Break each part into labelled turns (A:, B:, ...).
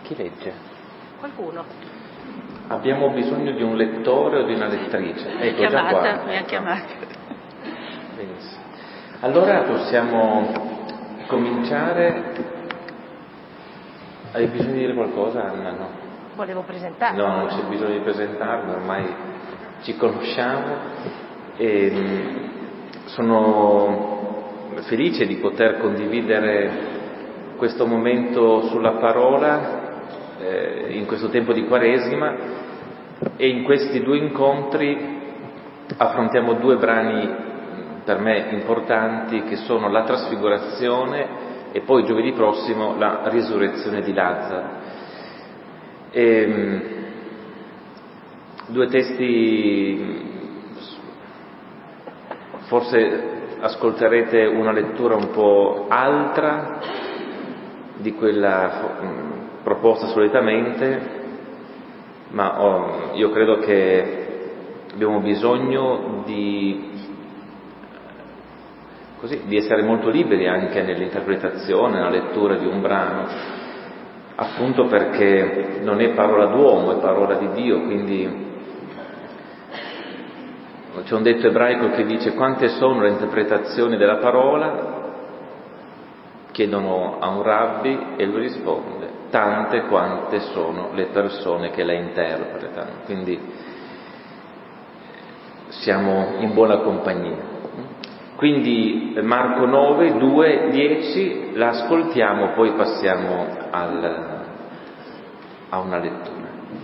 A: Chi legge?
B: Qualcuno?
A: Abbiamo bisogno di un lettore o di una lettrice. Ecco, già qua.
B: Mi ha chiamato.
A: Benissimo. Allora possiamo cominciare. Hai bisogno di dire qualcosa, Anna? No?
B: Volevo presentarmi.
A: No, non c'è bisogno di presentarmi, ormai ci conosciamo e sono felice di poter condividere questo momento sulla parola in questo tempo di Quaresima, e in questi due incontri affrontiamo due brani per me importanti, che sono la trasfigurazione e poi giovedì prossimo la risurrezione di Lazzaro. Due testi, forse ascolterete una lettura un po' altra di quella proposta solitamente, ma io credo che abbiamo bisogno di essere molto liberi anche nell'interpretazione, nella lettura di un brano, appunto perché non è parola d'uomo, è parola di Dio. Quindi c'è un detto ebraico che dice: quante sono le interpretazioni della parola? Chiedono a un rabbi e lui risponde: tante quante sono le persone che la interpretano. Quindi siamo in buona compagnia. Quindi Marco 9, 2, 10 la ascoltiamo, poi passiamo a una lettura.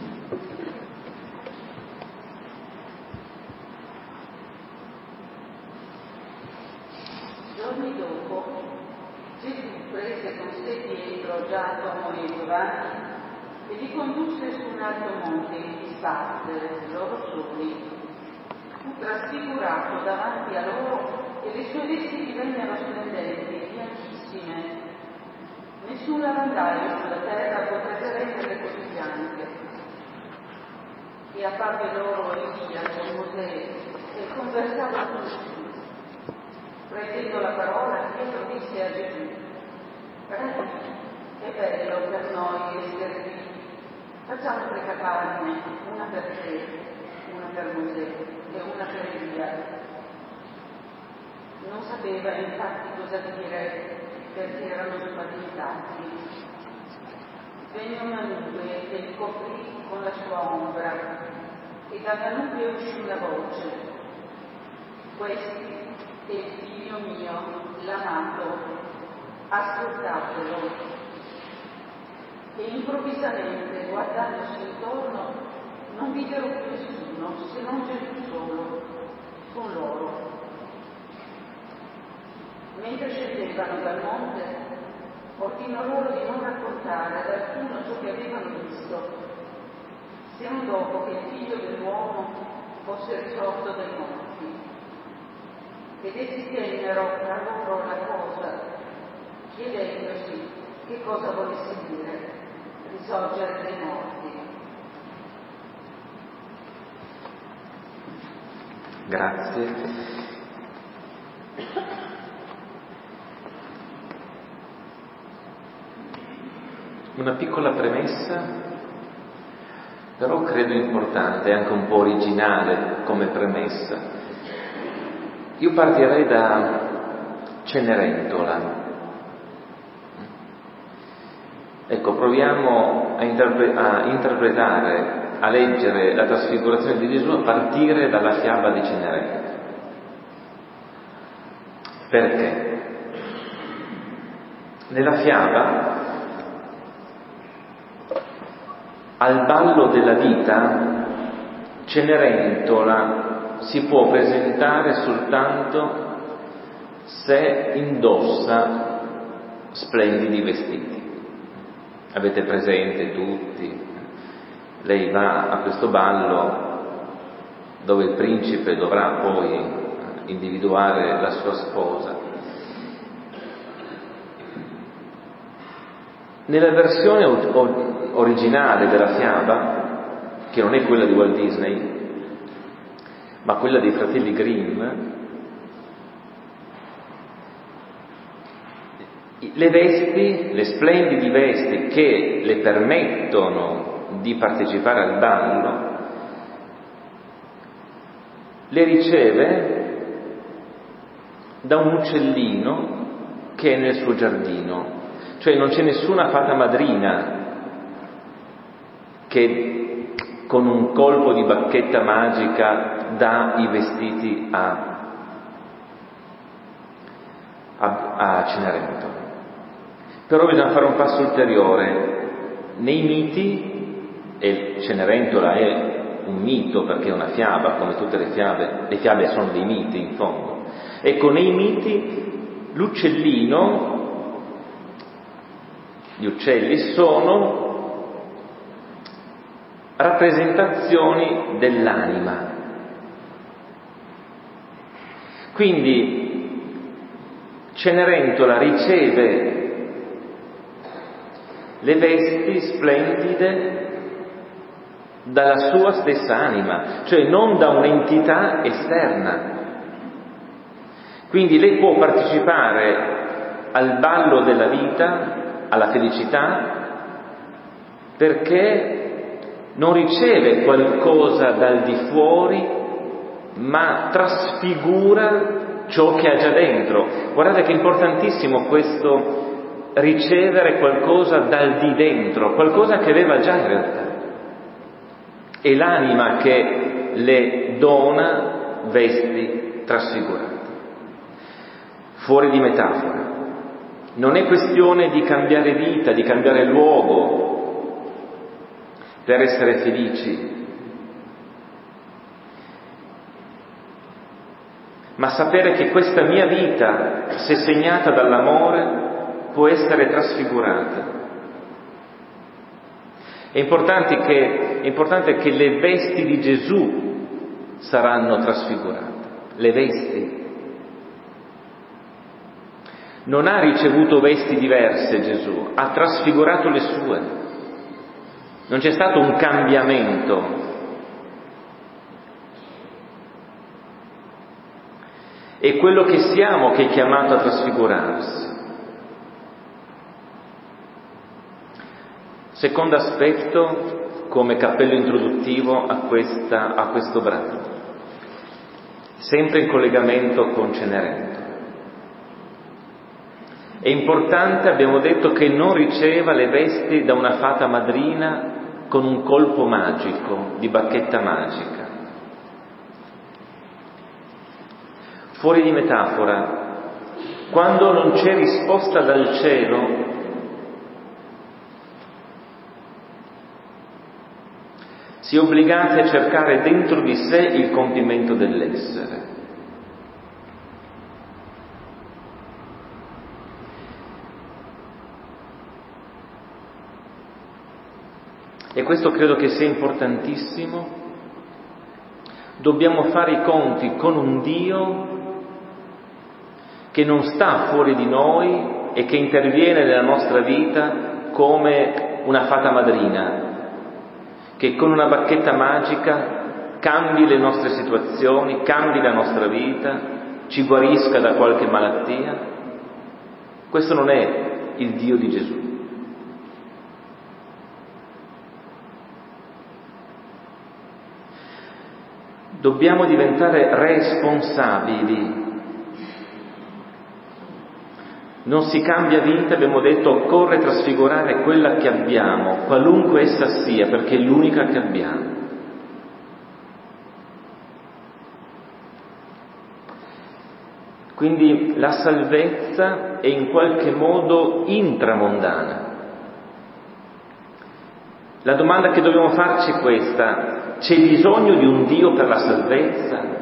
C: Giorni dopo Gesù prese con sé Pietro, Giacomo e Giovanni e li condusse su un alto monte in disparte, loro soli. Fu trasfigurato davanti a loro e le sue vesti divennero splendenti, bianchissime. Nessun lavandaio sulla terra potrebbe renderle così bianche. E apparve loro Elia con Mosè e conversava con Gesù. Prendendo la parola, Pietro disse a Gesù: Rabbi, è bello per noi essere qui. Facciamo 3 capanne, una per te, una per Mosè e una per Elia. Non sapeva infatti cosa dire, perché erano spaventati. Venne una nube e li coprì con la sua ombra, e dalla nube uscì una voce: Questi è il figlio mio, l'amato, ascoltatelo. E improvvisamente, guardandosi intorno, non videro più nessuno, se non Gesù solo, con loro. Mentre scendevano dal monte, ordinò loro di non raccontare ad alcuno ciò che avevano visto, se non dopo che il figlio dell'uomo fosse risorto dai morti. Ed essi tennero tra loro la cosa, chiedendosi che cosa volesse dire risorgere dai morti.
A: Grazie. Una piccola premessa, però credo importante, anche un po' originale come premessa. Io partirei da Cenerentola. Ecco, proviamo a interpretare, a leggere la trasfigurazione di Gesù a partire dalla fiaba di Cenerentola. Perché? Nella fiaba, al ballo della vita, Cenerentola si può presentare soltanto se indossa splendidi vestiti. Avete presente tutti? Lei va a questo ballo dove il principe dovrà poi individuare la sua sposa. Nella versione originale della fiaba, che non è quella di Walt Disney, ma quella dei fratelli Grimm, le vesti, le splendidi vesti che le permettono di partecipare al ballo, le riceve da un uccellino che è nel suo giardino. Cioè non c'è nessuna fata madrina che con un colpo di bacchetta magica dà i vestiti a Cenerentola. Però bisogna fare un passo ulteriore. Nei miti, e Cenerentola è un mito perché è una fiaba, come tutte le fiabe sono dei miti in fondo. Ecco, nei miti l'uccellino, gli uccelli sono rappresentazioni dell'anima. Quindi Cenerentola riceve le vesti splendide dalla sua stessa anima, cioè non da un'entità esterna. Quindi lei può partecipare al ballo della vita, alla felicità, perché non riceve qualcosa dal di fuori, ma trasfigura ciò che ha già dentro. Guardate che è importantissimo questo ricevere qualcosa dal di dentro, qualcosa che aveva già in realtà. È l'anima che le dona vesti trasfigurate. Fuori di metafora. Non è questione di cambiare vita, di cambiare luogo per essere felici, ma sapere che questa mia vita, se segnata dall'amore, può essere trasfigurata. È importante che le vesti di Gesù saranno trasfigurate, le vesti. Non ha ricevuto vesti diverse Gesù, ha trasfigurato le sue. Non c'è stato un cambiamento. È quello che siamo che è chiamato a trasfigurarsi. Secondo aspetto, come cappello introduttivo a questo brano, sempre in collegamento con Cenerentola. È importante, abbiamo detto, che non riceva le vesti da una fata madrina con un colpo magico, di bacchetta magica. Fuori di metafora, quando non c'è risposta dal cielo, si è obbligati a cercare dentro di sé il compimento dell'essere. E questo credo che sia importantissimo. Dobbiamo fare i conti con un Dio che non sta fuori di noi e che interviene nella nostra vita come una fata madrina, che con una bacchetta magica cambi le nostre situazioni, cambi la nostra vita, ci guarisca da qualche malattia. Questo non è il Dio di Gesù. Dobbiamo diventare responsabili. Non si cambia vita, abbiamo detto, occorre trasfigurare quella che abbiamo, qualunque essa sia, perché è l'unica che abbiamo. Quindi la salvezza è in qualche modo intramondana. La domanda che dobbiamo farci è questa: c'è bisogno di un Dio per la salvezza?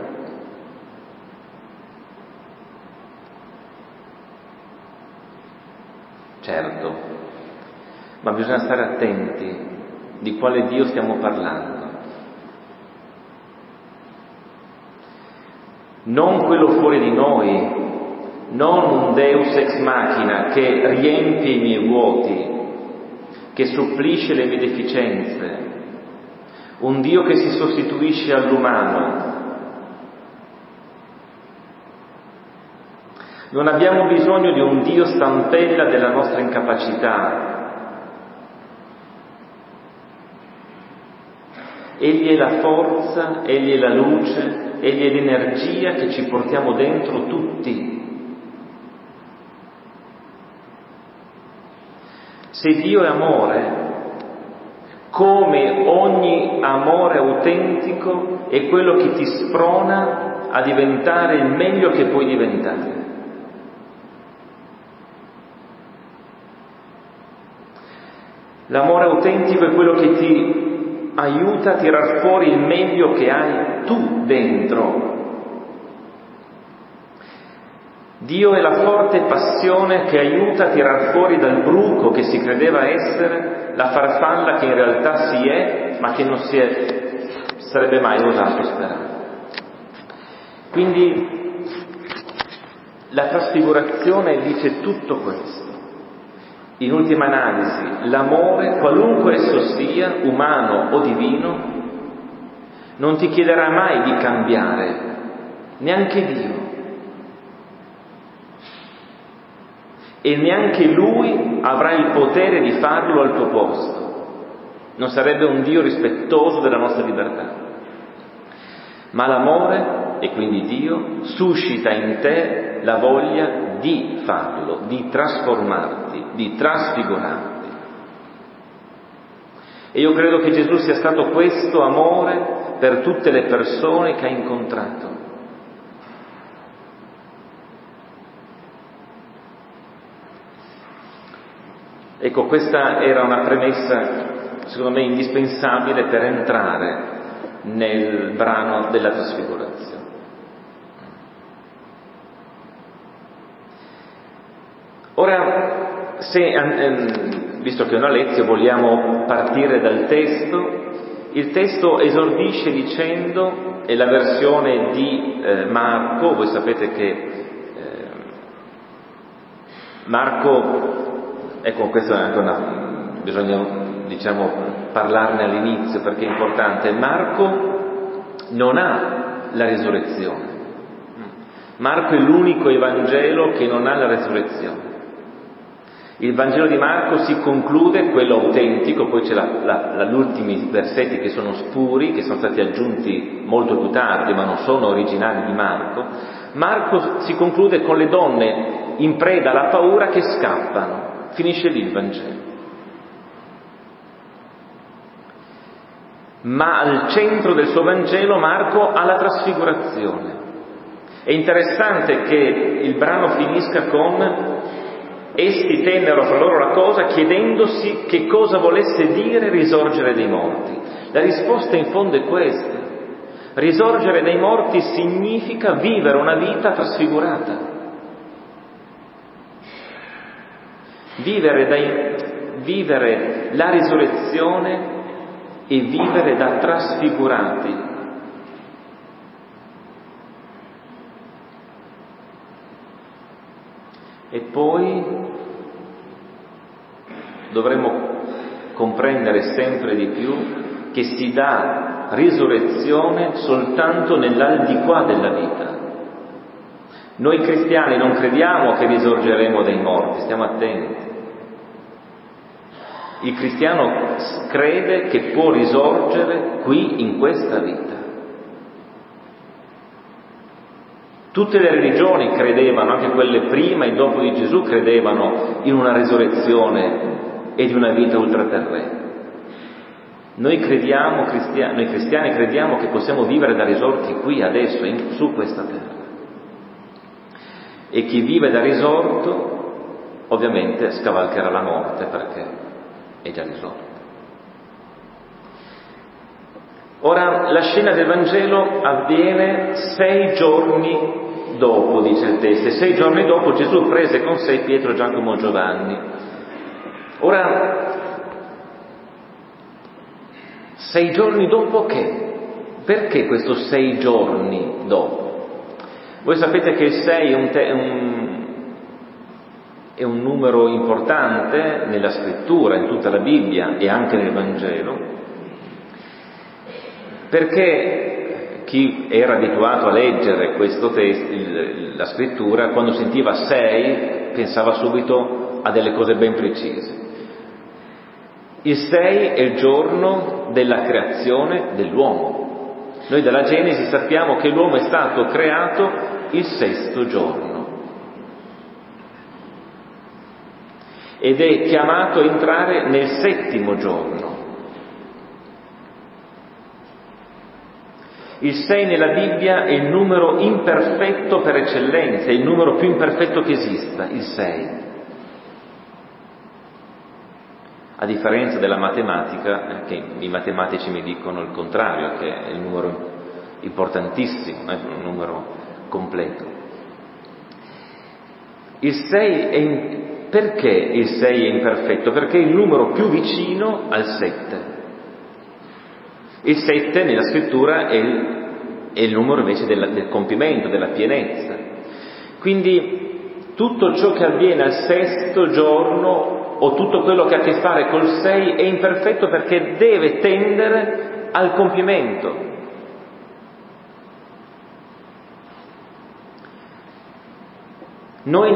A: Certo, ma bisogna stare attenti di quale Dio stiamo parlando. Non quello fuori di noi, non un Deus ex machina che riempie i miei vuoti, che supplisce le mie deficienze, un Dio che si sostituisce all'umano, Non abbiamo bisogno di un Dio stampella della nostra incapacità. Egli è la forza, Egli è la luce, Egli è l'energia che ci portiamo dentro tutti. Se Dio è amore, come ogni amore autentico, è quello che ti sprona a diventare il meglio che puoi diventare. L'amore autentico è quello che ti aiuta a tirar fuori il meglio che hai tu dentro. Dio è la forte passione che aiuta a tirar fuori dal bruco che si credeva essere la farfalla che in realtà si è, ma che non sarebbe mai osato sperare. Quindi la trasfigurazione dice tutto questo. In ultima analisi, l'amore, qualunque esso sia, umano o divino, non ti chiederà mai di cambiare, neanche Dio. E neanche Lui avrà il potere di farlo al tuo posto. Non sarebbe un Dio rispettoso della nostra libertà. Ma l'amore, e quindi Dio, suscita in te la voglia di farlo, di trasformarti, di trasfigurarti. E io credo che Gesù sia stato questo amore per tutte le persone che ha incontrato. Ecco, questa era una premessa, secondo me, indispensabile per entrare nel brano della trasfigurazione. Ora, visto che è una lezione, vogliamo partire dal testo. Il testo esordisce dicendo, è la versione di Marco, voi sapete che Marco, ecco, questo è anche bisogna parlarne all'inizio perché è importante. Marco non ha la risurrezione. Marco è l'unico Evangelo che non ha la risurrezione. Il Vangelo di Marco si conclude, quello autentico, poi c'è gli ultimi versetti che sono spuri, che sono stati aggiunti molto più tardi, ma non sono originali di Marco. Marco si conclude con le donne in preda alla paura che scappano. Finisce lì il Vangelo. Ma al centro del suo Vangelo Marco ha la trasfigurazione. È interessante che il brano finisca con essi tennero fra loro la cosa chiedendosi che cosa volesse dire risorgere dai morti. La risposta in fondo è questa. Risorgere dai morti significa vivere una vita trasfigurata. Vivere la risurrezione e vivere da trasfigurati. E poi dovremmo comprendere sempre di più che si dà risurrezione soltanto nell'aldilà della vita. Noi cristiani non crediamo che risorgeremo dai morti, stiamo attenti. Il cristiano crede che può risorgere qui in questa vita. Tutte le religioni credevano, anche quelle prima e dopo di Gesù, credevano in una risurrezione e di una vita ultraterrena. Noi cristiani crediamo che possiamo vivere da risorti qui, adesso, su questa terra. E chi vive da risorto, ovviamente, scavalcherà la morte perché è già risorto. Ora, la scena del Vangelo avviene 6 giorni dopo, dice il testo, e 6 giorni dopo Gesù prese con sé Pietro, Giacomo e Giovanni. Ora, 6 giorni dopo che? Perché questo 6 giorni dopo? Voi sapete che il 6 è un numero importante nella scrittura, in tutta la Bibbia e anche nel Vangelo, perché chi era abituato a leggere questo testo, la scrittura, quando sentiva 6 pensava subito a delle cose ben precise. Il 6 è il giorno della creazione dell'uomo. Noi dalla Genesi sappiamo che l'uomo è stato creato il 6° giorno ed è chiamato a entrare nel 7° giorno. Il 6 nella Bibbia è il numero imperfetto per eccellenza, è il numero più imperfetto che esista, il 6. A differenza della matematica, che i matematici mi dicono il contrario, che è il numero importantissimo, è un numero completo. Il 6 perché il 6 è imperfetto? Perché è il numero più vicino al 7. Il 7 nella scrittura è il numero invece del compimento, della pienezza. Quindi tutto ciò che avviene al 6° giorno o tutto quello che ha a che fare col 6 è imperfetto perché deve tendere al compimento. Noi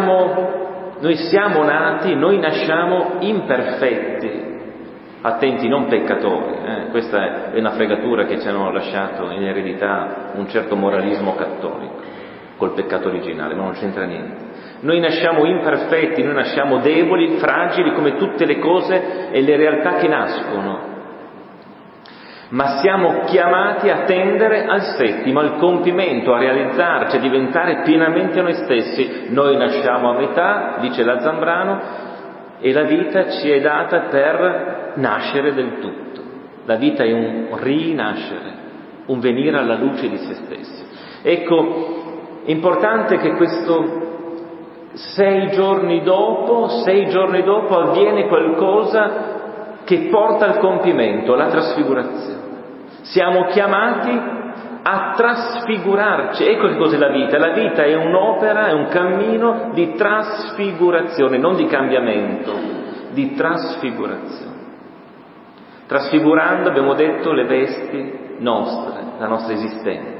A: nasciamo imperfetti, attenti, non peccatori, questa è una fregatura che ci hanno lasciato in eredità un certo moralismo cattolico col peccato originale, ma non c'entra niente. Noi nasciamo imperfetti, noi nasciamo deboli, fragili come tutte le cose e le realtà che nascono, ma siamo chiamati a tendere al 7, al compimento, a realizzarci, a diventare pienamente noi stessi. Noi nasciamo a metà, dice la Zambrano, e la vita ci è data per nascere del tutto. La vita è un rinascere, un venire alla luce di se stessi. Ecco, è importante che questo 6 giorni dopo avviene qualcosa che porta al compimento, la trasfigurazione. Siamo chiamati a trasfigurarci. Ecco che cos'è la vita. La vita è un'opera, è un cammino di trasfigurazione, non di cambiamento, di trasfigurazione. Trasfigurando, abbiamo detto, le vesti nostre, la nostra esistenza.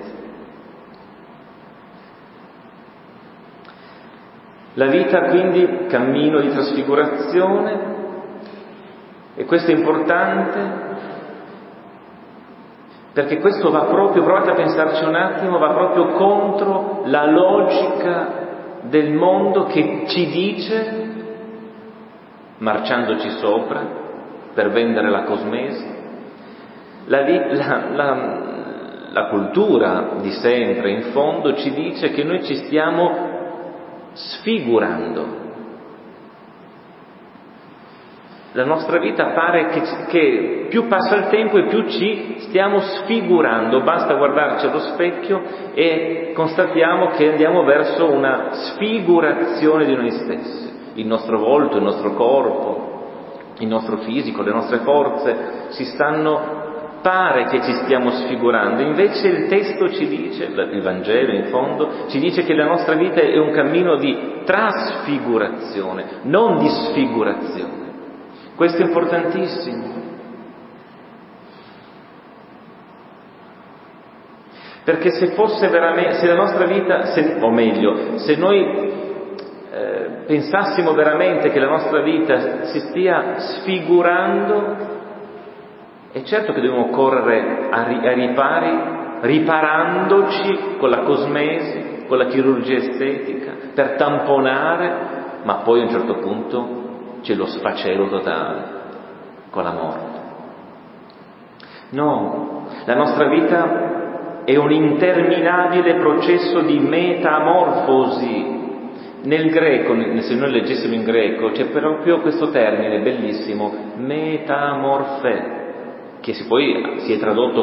A: La vita quindi cammino di trasfigurazione, e questo è importante perché questo va proprio, provate a pensarci un attimo, va proprio contro la logica del mondo che ci dice, marciandoci sopra per vendere la cosmesi, la cultura di sempre in fondo ci dice che noi ci stiamo sfigurando. La nostra vita pare che più passa il tempo e più ci stiamo sfigurando, basta guardarci allo specchio e constatiamo che andiamo verso una sfigurazione di noi stessi. Il nostro volto, il nostro corpo, il nostro fisico, le nostre forze pare che ci stiamo sfigurando, invece il testo ci dice, il Vangelo in fondo, ci dice che la nostra vita è un cammino di trasfigurazione, non di sfigurazione. Questo è importantissimo. Perché se la nostra vita, se noi pensassimo veramente che la nostra vita si stia sfigurando, è certo che dobbiamo correre a ripari, riparandoci con la cosmesi, con la chirurgia estetica, per tamponare, ma poi a un certo punto c'è lo sfacelo totale, con la morte. No, la nostra vita è un interminabile processo di metamorfosi. Nel greco, se noi leggessimo in greco, c'è proprio questo termine bellissimo, metamorfe, che poi si è tradotto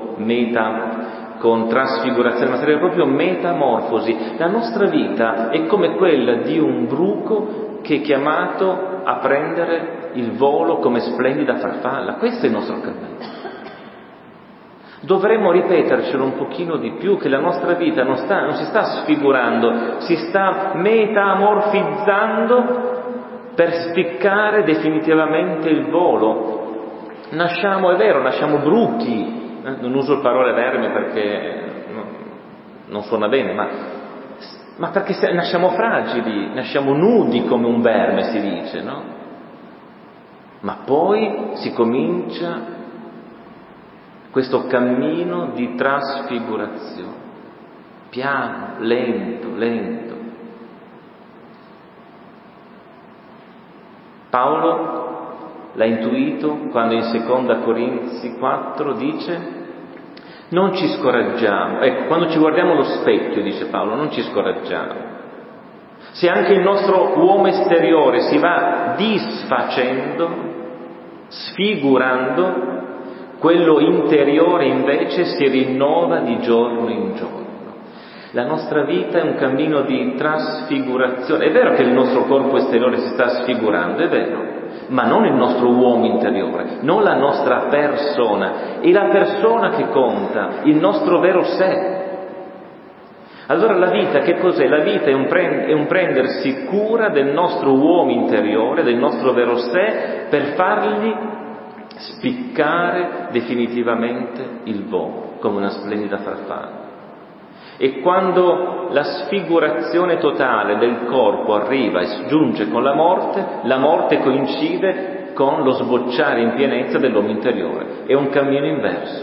A: con trasfigurazione, ma sarebbe proprio metamorfosi. La nostra vita è come quella di un bruco che è chiamato a prendere il volo come splendida farfalla. Questo è il nostro cammino. Dovremmo ripetercelo un pochino di più, che la nostra vita non si sta sfigurando, si sta metamorfizzando per spiccare definitivamente il volo. Nasciamo bruchi, Non uso parole verme perché non suona bene, ma perché nasciamo fragili, nasciamo nudi come un verme, si dice, no? Ma poi si comincia questo cammino di trasfigurazione, piano, lento. Paolo l'ha intuito quando in seconda Corinzi 4 dice: non ci scoraggiamo. Ecco, quando ci guardiamo allo specchio, dice Paolo, non ci scoraggiamo. Se anche il nostro uomo esteriore si va disfacendo, sfigurando, quello interiore invece si rinnova di giorno in giorno. La nostra vita è un cammino di trasfigurazione. È vero che il nostro corpo esteriore si sta sfigurando, è vero, ma non il nostro uomo interiore, non la nostra persona. È la persona che conta, il nostro vero sé. Allora la vita che cos'è? La vita è un prendersi cura del nostro uomo interiore, del nostro vero sé, per fargli spiccare definitivamente il volo, come una splendida farfalla. E quando la sfigurazione totale del corpo arriva e giunge con la morte coincide con lo sbocciare in pienezza dell'uomo interiore. È un cammino inverso.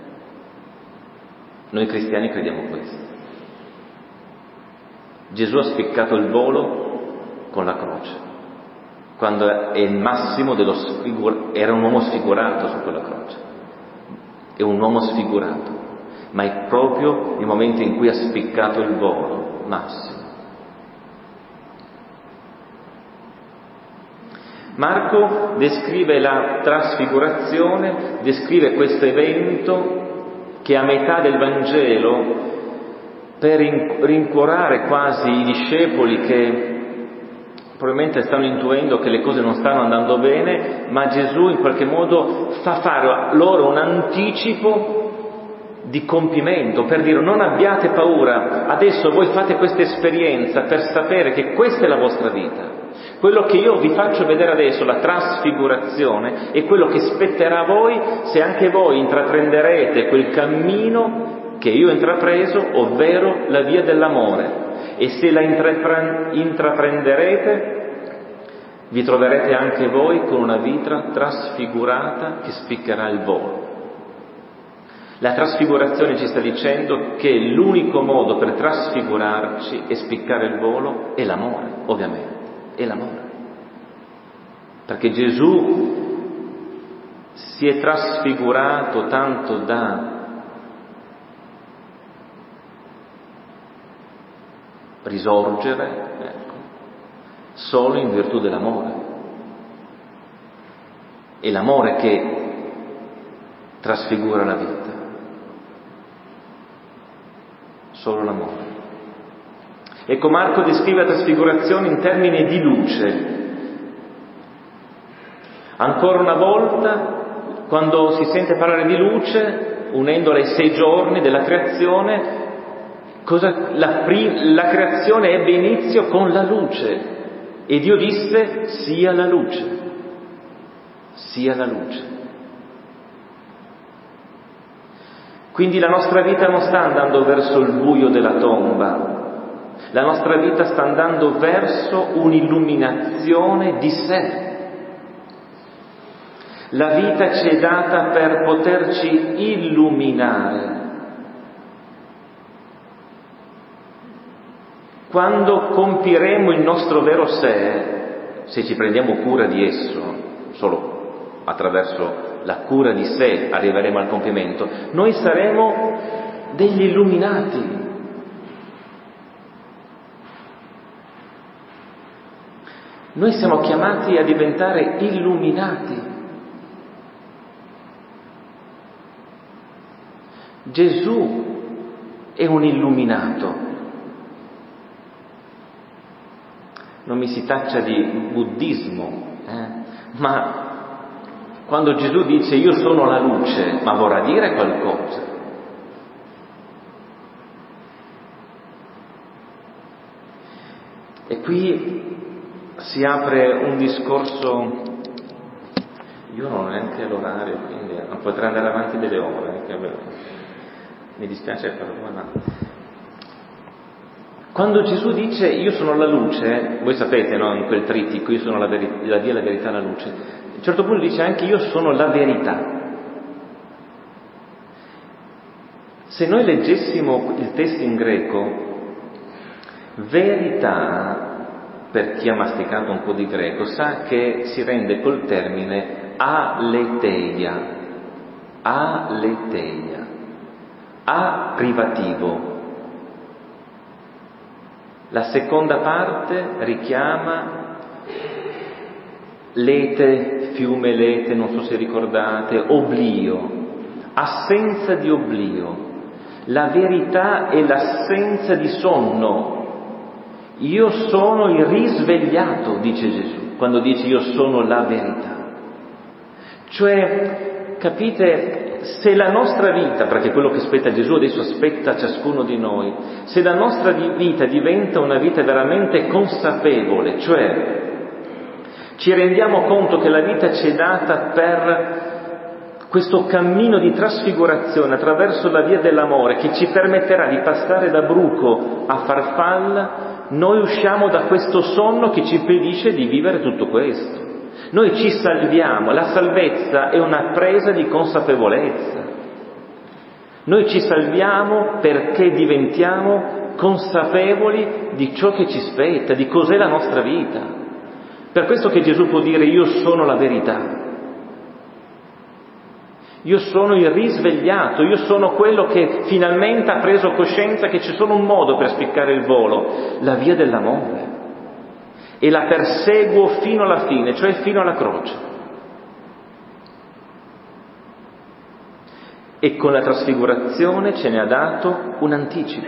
A: Noi cristiani crediamo questo. Gesù ha spiccato il volo con la croce, quando è il massimo era un uomo sfigurato su quella croce. È un uomo sfigurato. Ma è proprio il momento in cui ha spiccato il volo massimo. Marco descrive la trasfigurazione, descrive questo evento che a metà del Vangelo, per rincuorare quasi i discepoli che probabilmente stanno intuendo che le cose non stanno andando bene, ma Gesù in qualche modo fa fare loro un anticipo di compimento, per dire: non abbiate paura, adesso voi fate questa esperienza per sapere che questa è la vostra vita. Quello che io vi faccio vedere adesso, la trasfigurazione, è quello che spetterà a voi se anche voi intraprenderete quel cammino che io ho intrapreso, ovvero la via dell'amore. E se la intraprenderete, vi troverete anche voi con una vita trasfigurata che spiccherà il volo. La trasfigurazione ci sta dicendo che l'unico modo per trasfigurarci e spiccare il volo è l'amore, ovviamente, è l'amore. Perché Gesù si è trasfigurato tanto da risorgere, solo in virtù dell'amore. È l'amore che trasfigura la vita. Solo l'amore. Ecco, Marco descrive la trasfigurazione in termini di luce. Ancora una volta, quando si sente parlare di luce, unendola ai 6 giorni della creazione, la creazione ebbe inizio con la luce, e Dio disse: sia la luce, sia la luce. Quindi la nostra vita non sta andando verso il buio della tomba, la nostra vita sta andando verso un'illuminazione di sé. La vita ci è data per poterci illuminare. Quando compiremo il nostro vero sé, se ci prendiamo cura di esso, solo attraverso la cura di sé arriveremo al compimento, noi saremo degli illuminati. Noi siamo chiamati a diventare illuminati. Gesù è un illuminato. Non mi si taccia di buddismo, ma quando Gesù dice io sono la luce, ma vorrà dire qualcosa. E qui si apre un discorso Io non ho neanche l'orario, quindi non potrei andare avanti delle ore. Mi dispiace però, ma... Quando Gesù dice io sono la luce, voi sapete, no, in quel trittico, io sono la via, la verità, la luce, a un certo punto dice anche io sono la verità. Se noi leggessimo il testo in greco, verità, per chi ha masticato un po' di greco, sa che si rende col termine aletheia, a privativo. La seconda parte richiama lete, fiume lete, non so se ricordate, oblio, assenza di oblio. La verità è l'assenza di sonno. Io sono il risvegliato, dice Gesù, quando dice io sono la verità. Cioè, capite, se la nostra vita, perché quello che spetta a Gesù adesso aspetta a ciascuno di noi, se la nostra vita diventa una vita veramente consapevole, cioè ci rendiamo conto che la vita ci è data per questo cammino di trasfigurazione attraverso la via dell'amore che ci permetterà di passare da bruco a farfalla, noi usciamo da questo sonno che ci impedisce di vivere tutto questo. Noi ci salviamo, la salvezza è una presa di consapevolezza. Noi ci salviamo perché diventiamo consapevoli di ciò che ci spetta, di cos'è la nostra vita. Per questo che Gesù può dire io sono la verità. Io sono il risvegliato, io sono quello che finalmente ha preso coscienza che c'è solo un modo per spiccare il volo, la via dell'amore. E la perseguo fino alla fine, cioè fino alla croce. E con la trasfigurazione ce ne ha dato un anticipo.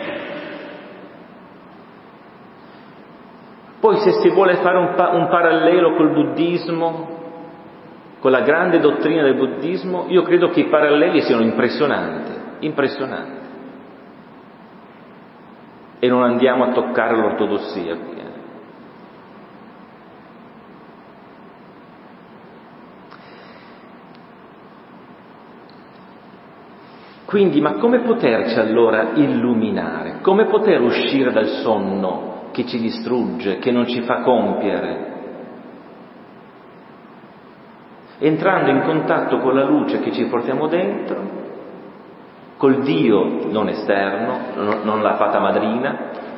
A: Poi se si vuole fare un parallelo col buddismo, con la grande dottrina del buddismo, io credo che i paralleli siano impressionanti. E non andiamo a toccare l'ortodossia qui. Quindi, ma come poterci allora illuminare? Come poter uscire dal sonno che ci distrugge, che non ci fa compiere? Entrando in contatto con la luce che ci portiamo dentro, col Dio non esterno, non la fata madrina,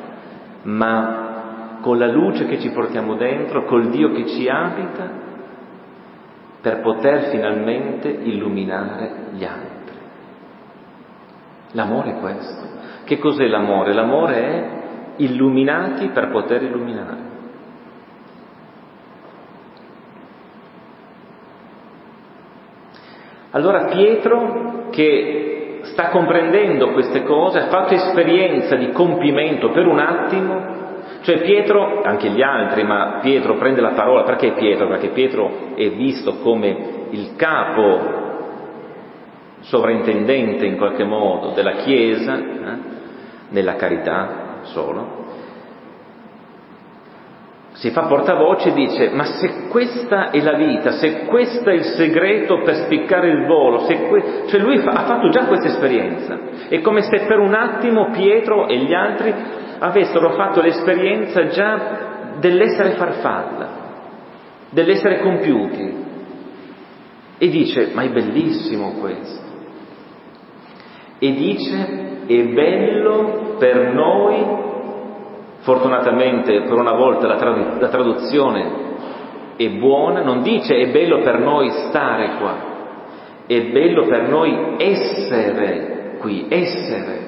A: ma con la luce che ci portiamo dentro, col Dio che ci abita, per poter finalmente illuminare gli altri. L'amore è questo. Che cos'è l'amore? L'amore è illuminati per poter illuminare. Allora Pietro, che sta comprendendo queste cose, ha fatto esperienza di compimento per un attimo, cioè Pietro, anche gli altri, ma Pietro prende la parola. Perché Pietro? Perché Pietro è visto come il capo sovrintendente in qualche modo della Chiesa, nella carità solo, si fa portavoce e dice: ma se questa è la vita, se questo è il segreto per spiccare il volo, cioè lui ha fatto già questa esperienza. È come se per un attimo Pietro e gli altri avessero fatto l'esperienza già dell'essere farfalla, dell'essere compiuti. E dice: ma è bellissimo questo. E dice: è bello per noi, fortunatamente per una volta la traduzione è buona, non dice è bello per noi stare qua, è bello per noi essere qui, essere.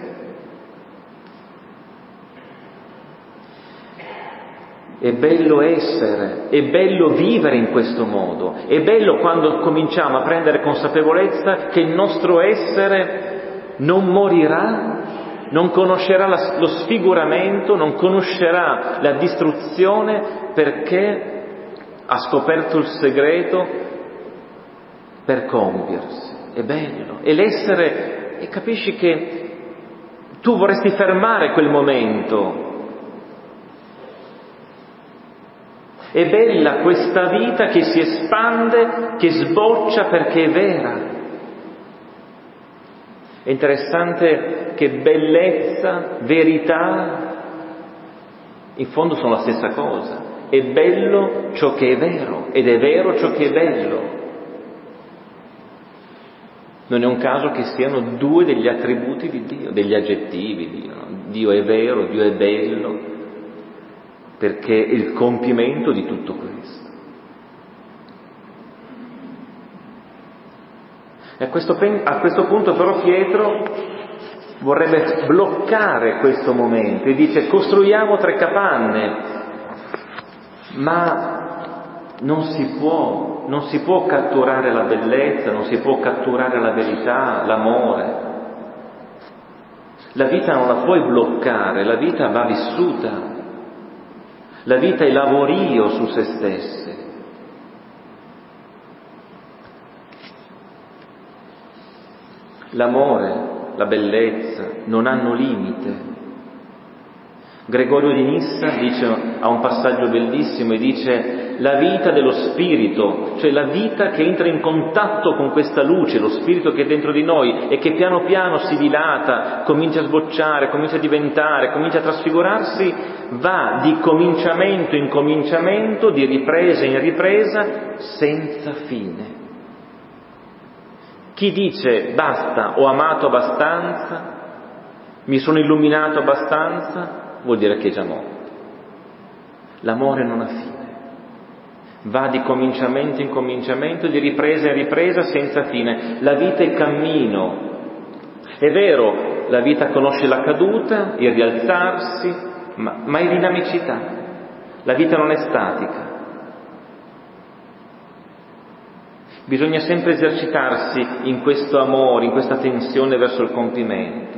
A: È bello essere, è bello vivere in questo modo, è bello quando cominciamo a prendere consapevolezza che il nostro essere non morirà, non conoscerà lo sfiguramento, non conoscerà la distruzione, perché ha scoperto il segreto per compiersi. È bello. E l'essere, e capisci che tu vorresti fermare quel momento. È bella questa vita che si espande, che sboccia perché è vera. È interessante che bellezza, verità, in fondo sono la stessa cosa. È bello ciò che è vero ed è vero ciò che è bello. Non è un caso che siano due degli attributi di Dio, degli aggettivi di Dio. Dio è vero, Dio è bello, perché è il compimento di tutto questo. E a questo punto però Pietro vorrebbe bloccare questo momento e dice: costruiamo 3 capanne, ma non si può catturare la bellezza, non si può catturare la verità, l'amore. La vita non la puoi bloccare, la vita va vissuta. La vita è lavorio su se stesse. L'amore, la bellezza non hanno limite. Gregorio di Nissa ha un passaggio bellissimo e dice: la vita dello spirito, cioè la vita che entra in contatto con questa luce, lo spirito che è dentro di noi e che piano piano si dilata, comincia a sbocciare, comincia a diventare, comincia a trasfigurarsi, va di cominciamento in cominciamento, di ripresa in ripresa, senza fine. Chi dice basta, ho amato abbastanza, mi sono illuminato abbastanza, vuol dire che è già morto. L'amore non ha fine, va di cominciamento in cominciamento, di ripresa in ripresa, senza fine. La vita è cammino. È vero, la vita conosce la caduta, il rialzarsi, ma è dinamicità. La vita non è statica. Bisogna sempre esercitarsi in questo amore, in questa tensione verso il compimento.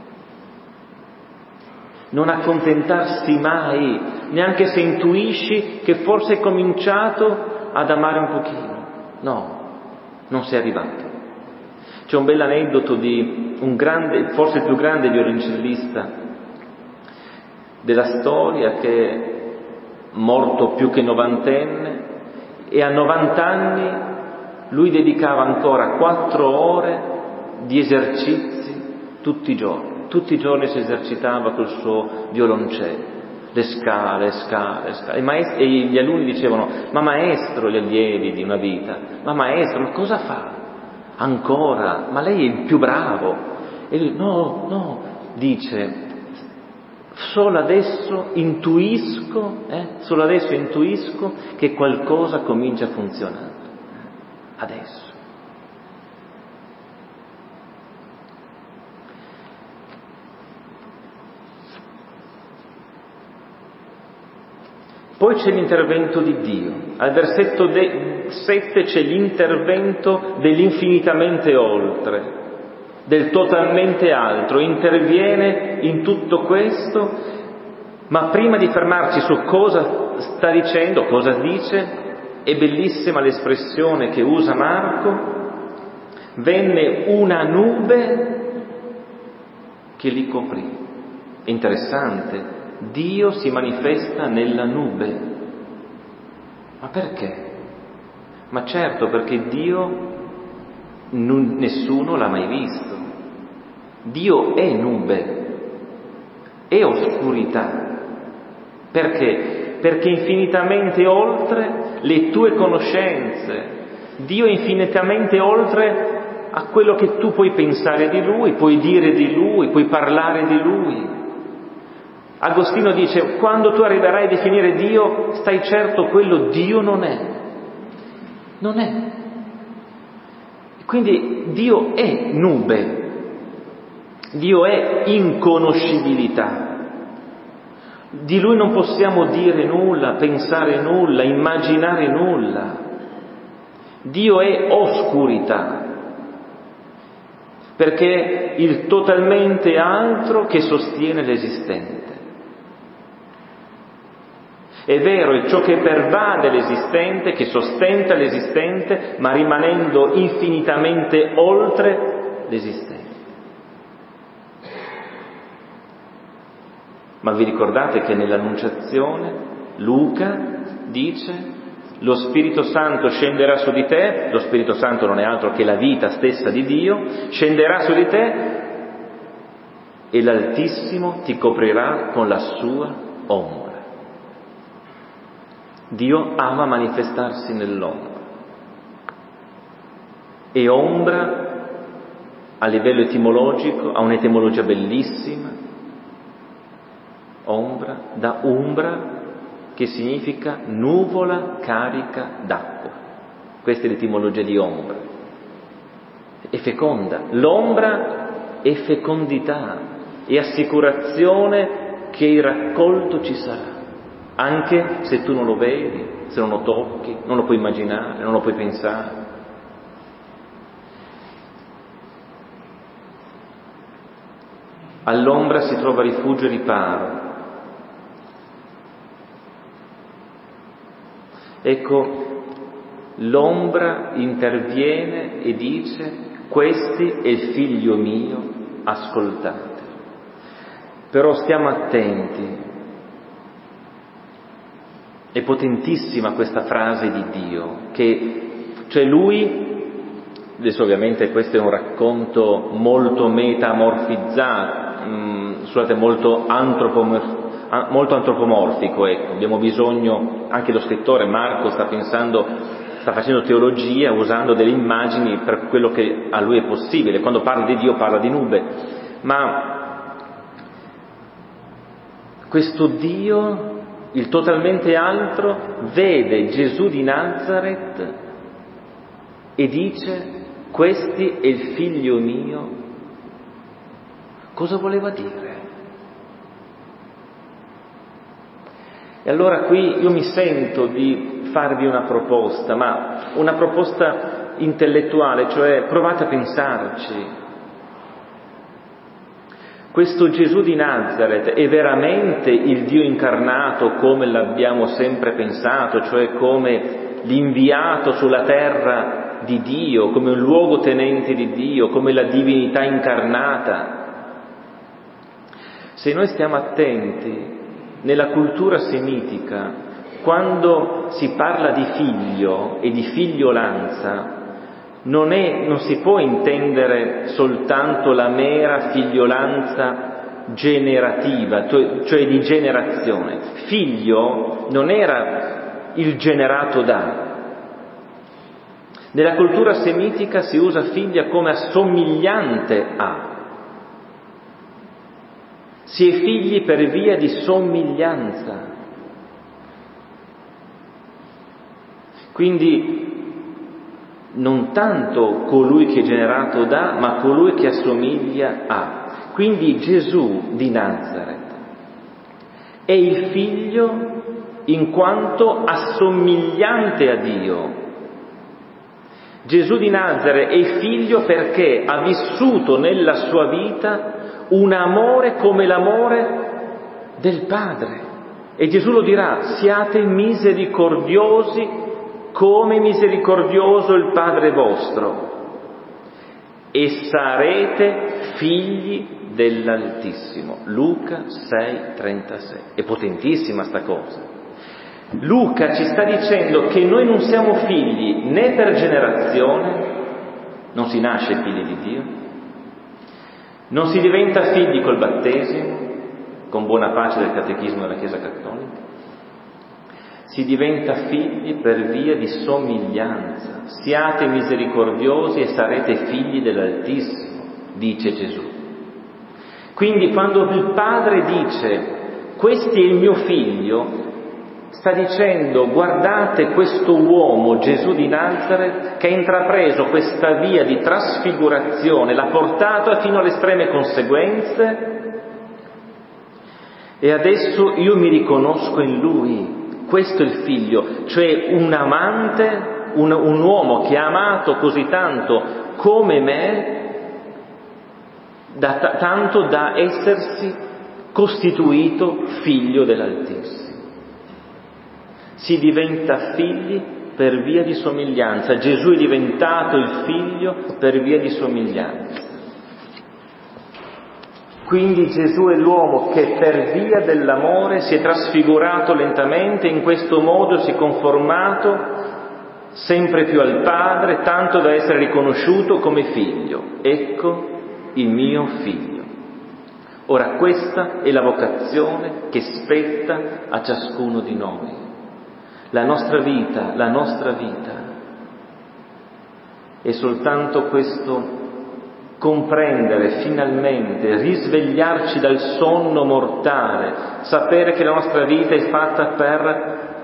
A: Non accontentarsi mai, neanche se intuisci che forse hai cominciato ad amare un pochino. No, non sei arrivato. C'è un bel aneddoto di un grande, forse il più grande violoncellista della storia, che è morto più che novantenne, e a 90 anni lui dedicava ancora 4 ore di esercizi tutti i giorni. Tutti i giorni si esercitava col suo violoncello, le scale. E gli alunni dicevano: ma maestro, gli allievi di una vita, ma maestro, ma cosa fa? Ancora? Ma lei è il più bravo. E lui: no, dice, solo adesso intuisco che qualcosa comincia a funzionare. Adesso. Poi c'è l'intervento di Dio. Al versetto 7 c'è l'intervento dell'infinitamente oltre, del totalmente altro. Interviene in tutto questo, ma prima di fermarci su cosa sta dicendo, cosa dice, è bellissima l'espressione che usa Marco: venne una nube che li coprì. È interessante. Dio si manifesta nella nube. Ma perché? Ma certo, perché Dio nessuno l'ha mai visto. Dio è nube, è oscurità. Perché? Perché infinitamente oltre le tue conoscenze. Dio è infinitamente oltre a quello che tu puoi pensare di Lui, puoi dire di Lui, puoi parlare di Lui. Agostino dice: quando tu arriverai a definire Dio, stai certo, quello Dio non è. Non è. Quindi Dio è nube, Dio è inconoscibilità. Di Lui non possiamo dire nulla, pensare nulla, immaginare nulla. Dio è oscurità, perché è il totalmente altro che sostiene l'esistente. È vero, è ciò che pervade l'esistente, che sostenta l'esistente, ma rimanendo infinitamente oltre l'esistente. Ma vi ricordate che nell'Annunciazione Luca dice: lo Spirito Santo scenderà su di te, lo Spirito Santo non è altro che la vita stessa di Dio, scenderà su di te e l'Altissimo ti coprirà con la sua ombra. Dio ama manifestarsi nell'ombra. E ombra, a livello etimologico, ha un'etimologia bellissima. Ombra, da umbra, che significa nuvola carica d'acqua. Questa è l'etimologia di ombra. È feconda. L'ombra è fecondità, è assicurazione che il raccolto ci sarà, anche se tu non lo vedi, se non lo tocchi, non lo puoi immaginare, non lo puoi pensare. All'ombra si trova rifugio e riparo. Ecco, l'ombra interviene e dice: questi è il figlio mio, ascoltate. Però stiamo attenti. È potentissima questa frase di Dio, cioè lui, adesso ovviamente questo è un racconto molto metamorfizzato, molto antropomorfico, ecco. Abbiamo bisogno, anche lo scrittore Marco sta facendo teologia usando delle immagini per quello che a lui è possibile. Quando parla di Dio parla di nube, ma questo Dio, il totalmente altro, vede Gesù di Nazaret e dice: questi è il figlio mio. Cosa voleva dire? E allora qui io mi sento di farvi una proposta, ma una proposta intellettuale, cioè provate a pensarci. Questo Gesù di Nazaret è veramente il Dio incarnato come l'abbiamo sempre pensato, cioè come l'inviato sulla terra di Dio, come un luogotenente di Dio, come la divinità incarnata? Se noi stiamo attenti, nella cultura semitica, quando si parla di figlio e di figliolanza, non si può intendere soltanto la mera figliolanza generativa, cioè di generazione. Figlio non era il generato da. Nella cultura semitica si usa figlia come assomigliante a. Si è figli per via di somiglianza. Quindi non tanto colui che è generato da, ma colui che assomiglia a. Quindi Gesù di Nazaret è il figlio in quanto assomigliante a Dio. Gesù di Nazaret è il figlio perché ha vissuto nella sua vita un amore come l'amore del Padre. E Gesù lo dirà: siate misericordiosi come misericordioso il Padre vostro, e sarete figli dell'Altissimo. Luca 6,36. È potentissima sta cosa. Luca ci sta dicendo che noi non siamo figli né per generazione, non si nasce figli di Dio, non si diventa figli col battesimo, con buona pace del catechismo della Chiesa Cattolica. Si diventa figli per via di somiglianza. Siate misericordiosi e sarete figli dell'Altissimo, dice Gesù. Quindi quando il Padre dice: questo è il mio figlio, sta dicendo: guardate questo uomo, Gesù di Nazaret, che ha intrapreso questa via di trasfigurazione, l'ha portata fino alle estreme conseguenze, e adesso io mi riconosco in lui. Questo è il figlio, cioè un amante, un uomo che ha amato così tanto come me, tanto da essersi costituito figlio dell'Altissimo. Si diventa figli per via di somiglianza. Gesù è diventato il figlio per via di somiglianza. Quindi Gesù è l'uomo che per via dell'amore si è trasfigurato lentamente, in questo modo si è conformato sempre più al Padre, tanto da essere riconosciuto come figlio. Ecco il mio figlio. Ora questa è la vocazione che spetta a ciascuno di noi. La nostra vita è soltanto questo comprendere finalmente, risvegliarci dal sonno mortale, sapere che la nostra vita è fatta per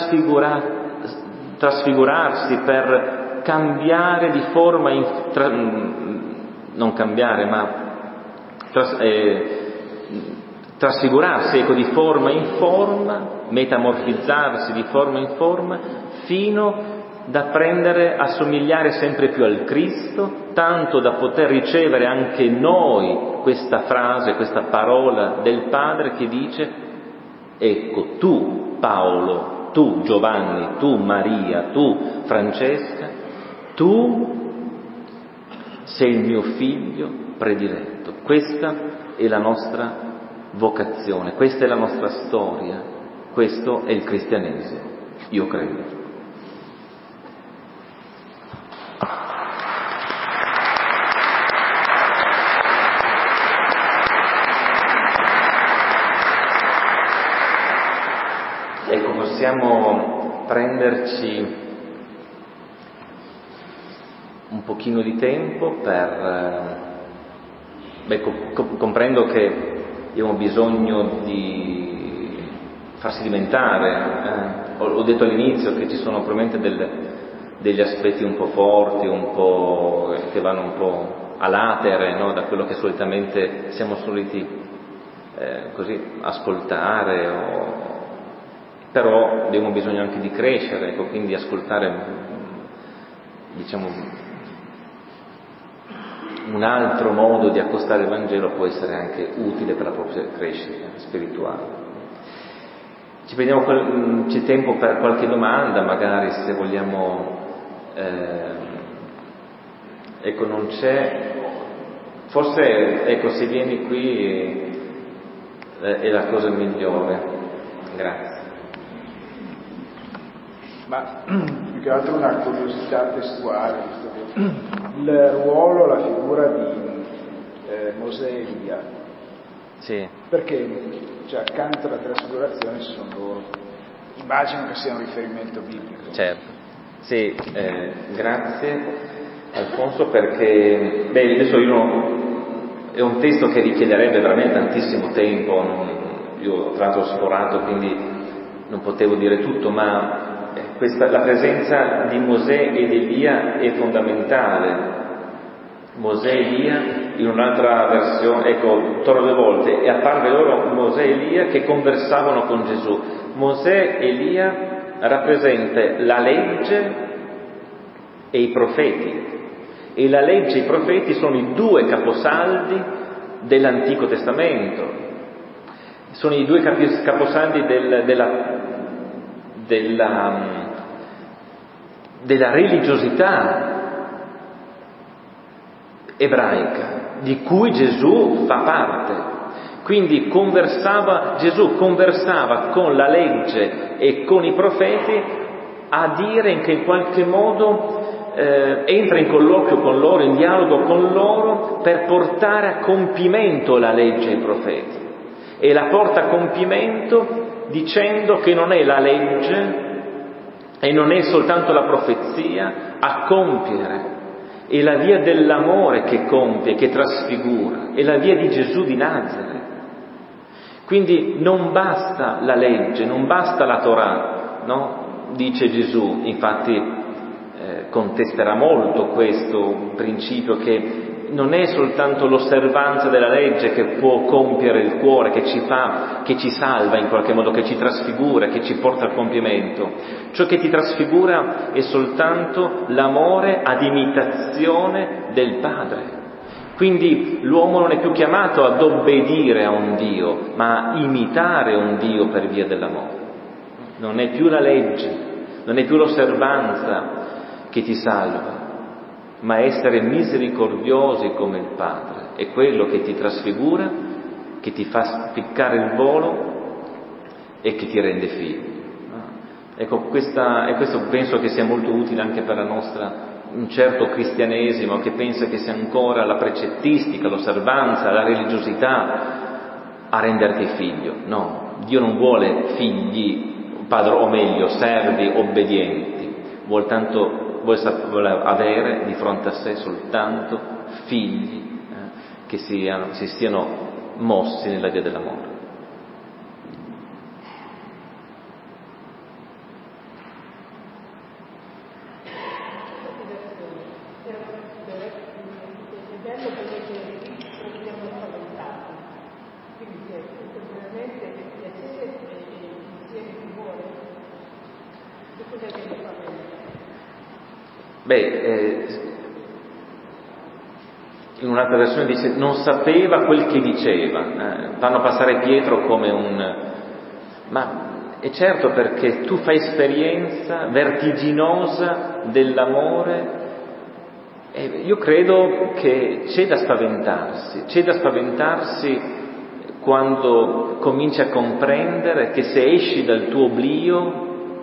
A: trasfigurarsi, per cambiare di forma, non cambiare, ma trasfigurarsi, ecco, di forma in forma, metamorfizzarsi di forma in forma, fino da prendere a somigliare sempre più al Cristo, tanto da poter ricevere anche noi questa frase, questa parola del Padre che dice: ecco, tu Paolo, tu Giovanni, tu Maria, tu Francesca, tu sei il mio figlio prediletto. Questa è la nostra vocazione, questa è la nostra storia, questo è il cristianesimo, io credo. Ecco, possiamo prenderci un pochino di tempo per... comprendo che abbiamo bisogno di farsi diventare, ho detto all'inizio che ci sono probabilmente degli aspetti un po' forti, un po' che vanno un po' a latere, no? Da quello che solitamente siamo soliti così ascoltare, però abbiamo bisogno anche di crescere, ecco, quindi ascoltare, diciamo, un altro modo di accostare il Vangelo può essere anche utile per la propria crescita spirituale. C'è tempo per qualche domanda, magari, se vogliamo. Ecco, non c'è, forse, ecco, se vieni qui è la cosa migliore. Grazie.
D: Ma più che altro una curiosità testuale, il ruolo, la figura di Mosè e Elia.
A: Sì.
D: Perché accanto alla trasfigurazione ci sono loro. Immagino che sia un riferimento biblico.
A: Certo. Sì, grazie Alfonso, perché adesso è un testo che richiederebbe veramente tantissimo tempo, io tra l'altro ho sforato, quindi non potevo dire tutto, ma la presenza di Mosè ed Elia è fondamentale. Mosè e Elia, in un'altra versione, ecco, torno 2 volte, e apparve loro Mosè e Elia che conversavano con Gesù. Mosè e Elia rappresenta la legge e i profeti, e la legge e i profeti sono i 2 caposaldi dell'Antico Testamento, sono i 2 caposaldi della religiosità ebraica, di cui Gesù fa parte. Quindi Gesù conversava con la legge e con i profeti a dire che in qualche modo entra in colloquio con loro, in dialogo con loro, per portare a compimento la legge e i profeti. E la porta a compimento dicendo che non è la legge e non è soltanto la profezia a compiere, è la via dell'amore che compie, che trasfigura, è la via di Gesù di Nazareth. Quindi non basta la legge, non basta la Torah, no? Dice Gesù, infatti contesterà molto questo principio, che non è soltanto l'osservanza della legge che può compiere il cuore, che ci salva in qualche modo, che ci trasfigura, che ci porta al compimento. Ciò che ti trasfigura è soltanto l'amore ad imitazione del Padre. Quindi l'uomo non è più chiamato ad obbedire a un Dio, ma a imitare un Dio per via dell'amore. Non è più la legge, non è più l'osservanza che ti salva, ma essere misericordiosi come il Padre è quello che ti trasfigura che ti fa spiccare il volo e che ti rende figlio. Ecco, questo penso che sia molto utile anche per la nostra, un certo cristianesimo che pensa che sia ancora la precettistica, l'osservanza, la religiosità a renderti figlio. No, Dio non vuole figli, o meglio, servi obbedienti, vuole avere di fronte a sé soltanto figli che si siano mossi nella via dell'amore. In un'altra versione dice non sapeva quel che diceva, fanno passare Pietro come ma è certo, perché tu fai esperienza vertiginosa dell'amore, e io credo che c'è da spaventarsi quando cominci a comprendere che se esci dal tuo oblio,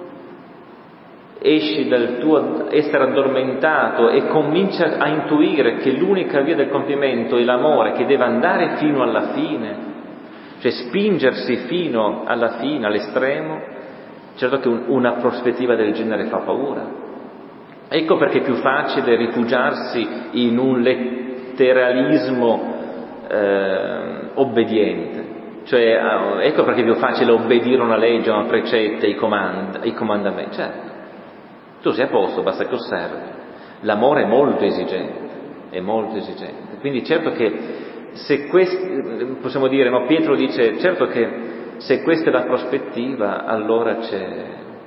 A: esci dal tuo essere addormentato e cominci a intuire che l'unica via del compimento è l'amore, che deve andare fino alla fine, cioè spingersi fino alla fine, all'estremo, certo che una prospettiva del genere fa paura. Ecco perché è più facile rifugiarsi in un letteralismo obbediente, cioè ecco perché è più facile obbedire a una legge, a una precetta, ai comandamenti. Certo, tu sei a posto, basta che osservi. L'amore è molto esigente, quindi certo che se possiamo dire, no, Pietro dice, certo che se questa è la prospettiva, allora c'è.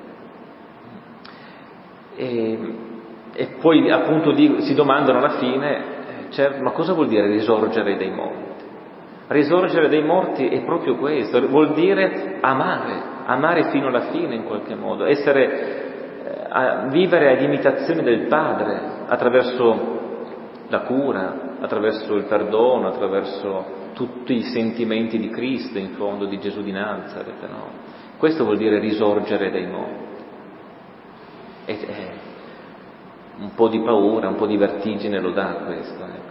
A: E poi appunto si domandano alla fine, certo, ma cosa vuol dire risorgere dai morti? Risorgere dai morti è proprio questo, vuol dire amare fino alla fine in qualche modo, vivere ad imitazione del Padre attraverso la cura, attraverso il perdono, attraverso tutti i sentimenti di Cristo, in fondo, di Gesù di Nazaret, no? Questo vuol dire risorgere dai morti. Un po' di paura, un po' di vertigine lo dà questo, ecco.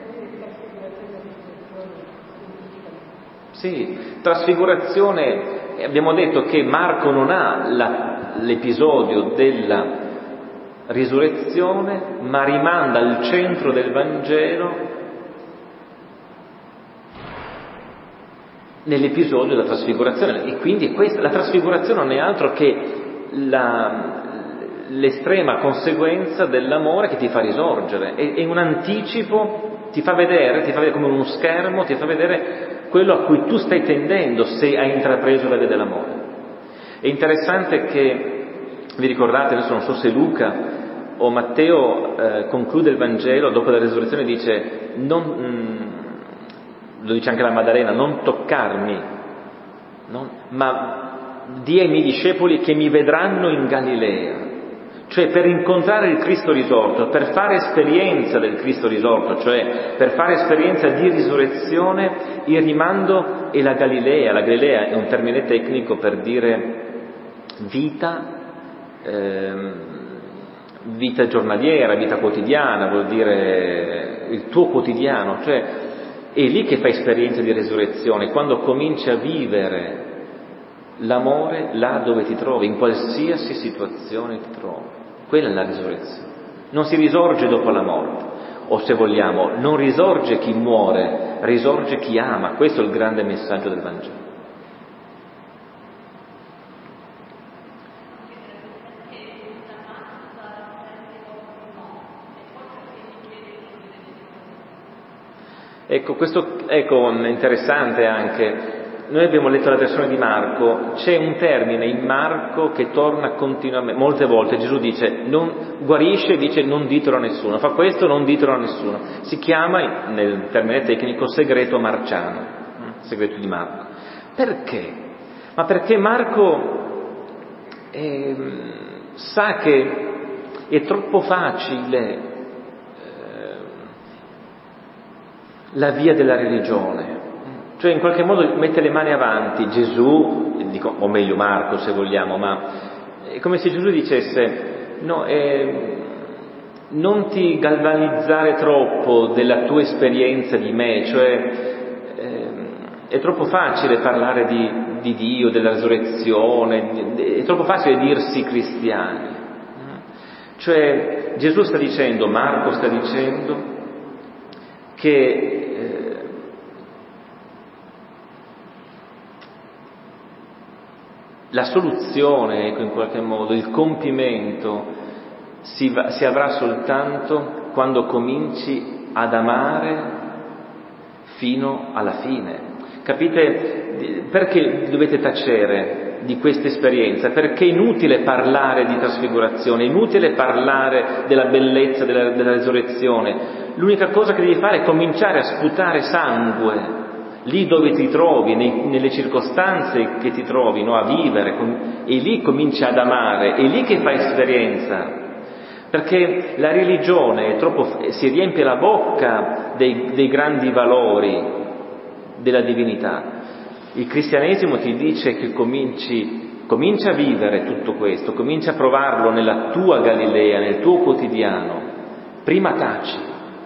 A: Sì, trasfigurazione, abbiamo detto che Marco non ha l'episodio della risurrezione, ma rimanda al centro del Vangelo nell'episodio della trasfigurazione, e quindi la trasfigurazione non è altro che l'estrema conseguenza dell'amore che ti fa risorgere, è un anticipo, ti fa vedere come uno schermo, ti fa vedere quello a cui tu stai tendendo se hai intrapreso la via dell'amore. È interessante che, vi ricordate, adesso non so se Luca o Matteo conclude il Vangelo dopo la risurrezione, dice, lo dice anche la Maddalena, non toccarmi, ma di ai miei discepoli che mi vedranno in Galilea. Cioè per incontrare il Cristo risorto, per fare esperienza del Cristo risorto, cioè per fare esperienza di risurrezione, il rimando è la Galilea. La Galilea è un termine tecnico per dire vita giornaliera, vita quotidiana, vuol dire il tuo quotidiano, cioè è lì che fai esperienza di risurrezione, quando cominci a vivere l'amore là dove ti trovi, in qualsiasi situazione ti trovi. Quella è la risurrezione. Non si risorge dopo la morte, o se vogliamo, non risorge chi muore, risorge chi ama. Questo è il grande messaggio del Vangelo. Ecco, questo è interessante anche. Noi abbiamo letto la versione di Marco, c'è un termine in Marco che torna continuamente, molte volte Gesù dice, guarisce e dice non ditelo a nessuno, fa questo, non ditelo a nessuno. Si chiama, nel termine tecnico, segreto marciano, segreto di Marco. Perché? Ma perché Marco sa che è troppo facile la via della religione. Cioè in qualche modo mette le mani avanti Gesù, o meglio Marco se vogliamo, ma è come se Gesù dicesse no, non ti galvanizzare troppo della tua esperienza di me, cioè è troppo facile parlare di Dio, della resurrezione, è troppo facile dirsi cristiani. Cioè Gesù sta dicendo, Marco sta dicendo che la soluzione, ecco, in qualche modo, il compimento si avrà soltanto quando cominci ad amare fino alla fine. Capite perché dovete tacere di questa esperienza? Perché è inutile parlare di trasfigurazione, è inutile parlare della bellezza della resurrezione. L'unica cosa che devi fare è cominciare a sputare sangue lì dove ti trovi, nelle circostanze che ti trovi, no? A vivere, e lì cominci ad amare, è lì che fai esperienza. Perché la religione si riempie la bocca dei grandi valori della divinità. Il cristianesimo ti dice che comincia a vivere tutto questo, comincia a provarlo nella tua Galilea, nel tuo quotidiano. Prima taci,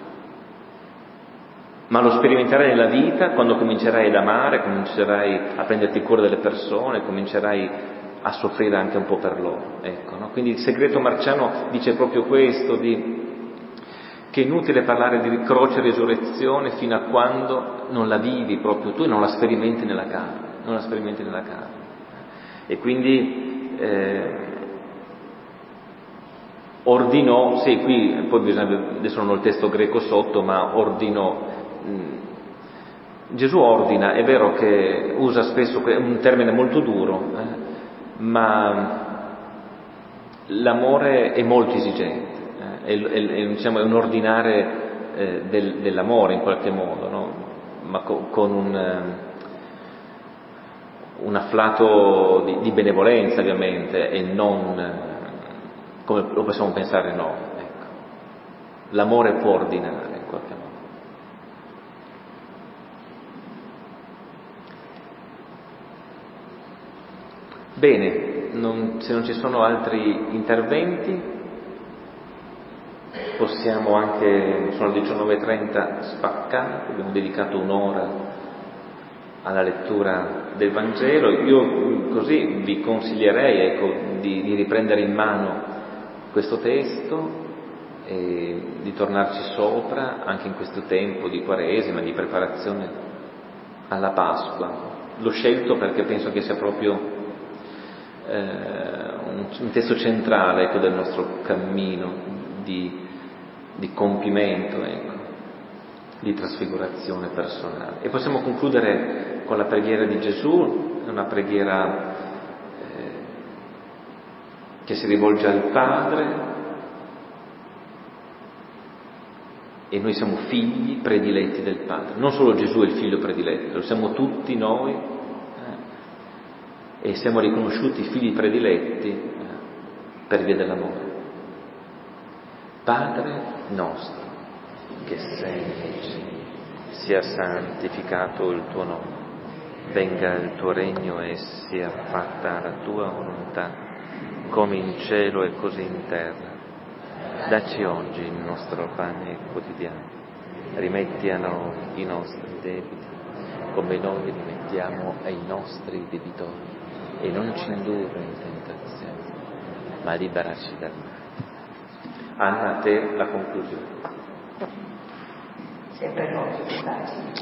A: ma lo sperimenterai nella vita quando comincerai ad amare, comincerai a prenderti cura delle persone, comincerai a soffrire anche un po' per loro. Ecco, no? Quindi il segreto marciano dice proprio questo, che è inutile parlare di croce e risurrezione fino a quando non la vivi proprio tu e non la sperimenti nella carne. E quindi ordinò, sì, qui poi adesso non ho il testo greco sotto, ma ordinò. Gesù ordina, è vero che usa spesso un termine molto duro, ma l'amore è molto esigente, diciamo, è un ordinare dell'amore in qualche modo, no? Ma con un afflato di benevolenza ovviamente, e non come lo possiamo pensare noi. Ecco. L'amore può ordinare in qualche modo. Bene, se non ci sono altri interventi, possiamo anche, sono le 19:30, spaccare, abbiamo dedicato un'ora alla lettura del Vangelo. Io così vi consiglierei, ecco, di riprendere in mano questo testo e di tornarci sopra anche in questo tempo di Quaresima, di preparazione alla Pasqua. L'ho scelto perché penso che sia proprio un testo centrale, ecco, del nostro cammino di compimento, ecco, di trasfigurazione personale. E possiamo concludere con la preghiera di Gesù, una preghiera che si rivolge al Padre, e noi siamo figli prediletti del Padre. Non solo Gesù è il figlio prediletto, lo siamo tutti noi, e siamo riconosciuti figli prediletti per via dell'amore. Padre nostro, che sei nei cieli, sia santificato il tuo nome, venga il tuo regno e sia fatta la tua volontà, come in cielo e così in terra. Dacci oggi il nostro pane quotidiano, rimetti a noi i nostri debiti, come noi rimettiamo ai nostri debitori, e non ci indurre in tentazione, ma liberaci dal male. Anna, a te la conclusione.
B: Sempre noi,